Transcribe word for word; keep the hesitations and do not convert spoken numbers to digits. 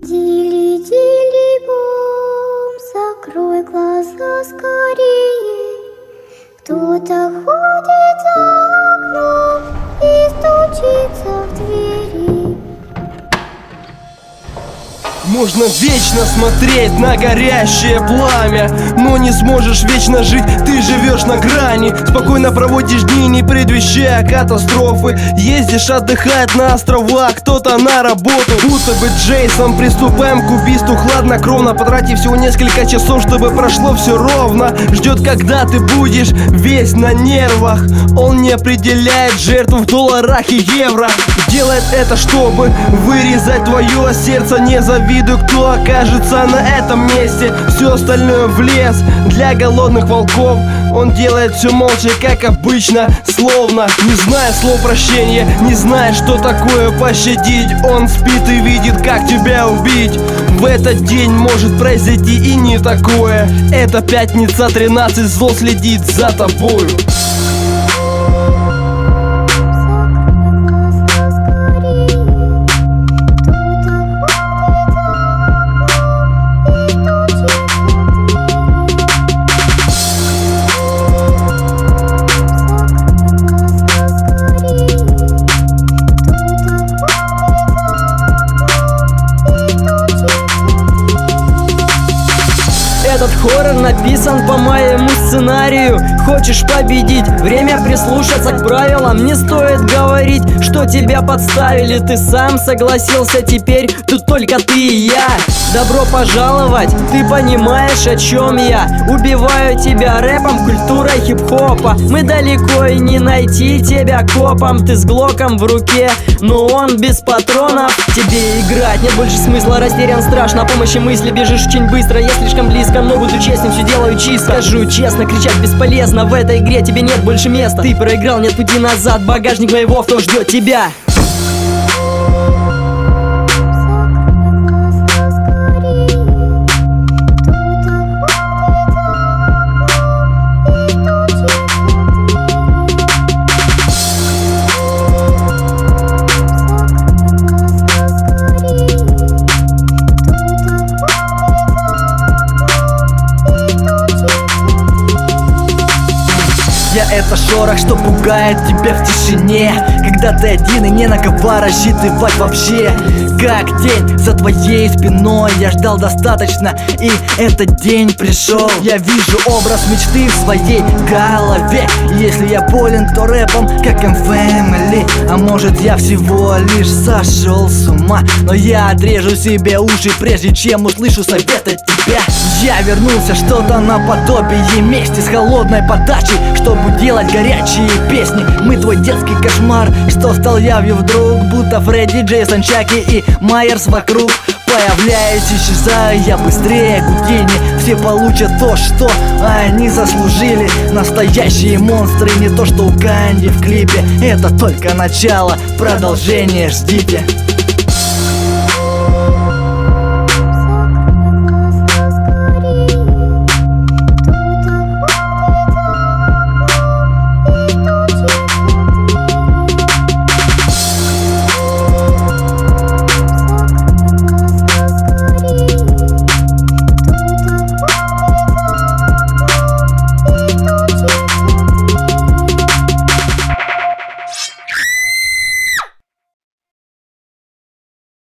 Дили-дили-бом, закрой глаза скорее. Кто-то ходит за окном и стучится в двери. Можно вечно смотреть на горящее пламя, но не сможешь вечно жить, ты живешь на грани. Спокойно проводишь дни, не предвещая катастрофы. Ездишь отдыхать на острова, кто-то на работу. Будто бы Джейсон, приступаем к убийству хладнокровно, потратив всего несколько часов, чтобы прошло все ровно. Ждет, когда ты будешь весь на нервах. Он не определяет жертву в долларах и евро. Делает это, чтобы вырезать твое сердце. Не завидуй, кто окажется на этом месте. Все остальное в лес для голодных волков. Он делает все молча, как обычно, словно не зная слов прощения, не зная, что такое пощадить. Он спит и видит, как тебя убить. В этот день может произойти и не такое. Это пятница тринадцать, зло следит за тобою. Этот хоррор написан по моему сценарию. Хочешь победить? Время прислушаться к правилам. Не стоит говорить, что тебя подставили. Ты сам согласился, теперь тут только ты и я. Добро пожаловать, ты понимаешь, о чем я. Убиваю тебя рэпом, культурой хип-хопа. Мы далеко и не найти тебя копом. Ты с глоком в руке, но он без патронов. Тебе играть нет больше смысла, растерян, страшно. О помощи мысли бежишь очень быстро, я слишком близко. Но буду честным, все делаю чисто. Скажу честно, кричать бесполезно. В этой игре тебе нет больше места. Ты проиграл, нет пути назад. Багажник моего авто ждет тебя. Я это шорох, что пугает тебя в тишине, когда ты один и не на кого рассчитывать вообще. Как тень за твоей спиной, я ждал достаточно, и этот день пришел. Я вижу образ мечты в своей голове. Если я болен, то рэпом, как эм фэмили. А может, я всего лишь сошел с ума, но я отрежу себе уши, прежде чем услышу совет от тебя. Я вернулся, что-то наподобие мести, с холодной подачей, чтобы делать горячие песни. Мы твой детский кошмар, что стал явью вдруг, будто Фредди, Джейсон, Чаки и Майерс вокруг. Появляюсь, исчезаю я быстрее Гудини. Все получат то, что они заслужили. Настоящие монстры, не то что у Канди в клипе. Это только начало, продолжение ждите.